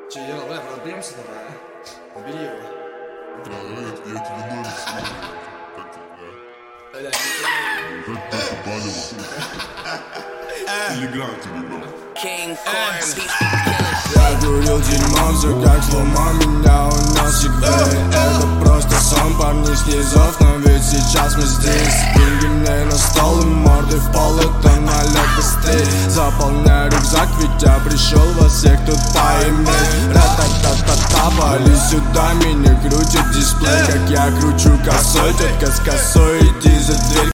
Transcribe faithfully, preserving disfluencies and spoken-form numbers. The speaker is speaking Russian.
Че, Ела, давай пробьемся давай, а? Бери его. Да, давай, я, я тебе номер скину. Как ты попалил? Телеграм тебе был. Я курил дерьмо, все как слома, меня уносит вей. Это просто сон, парни с низов, но ведь сейчас мы здесь. Деньги мне на стол и морды в пол, это налет быстрей. Заполняю рюкзак, ведь я пришел вас всех тут поиметь. Ра-та-та-та-та, вали сюда, меня крутит дисплей, как я кручу косой. Тетка с косой, иди за дверь.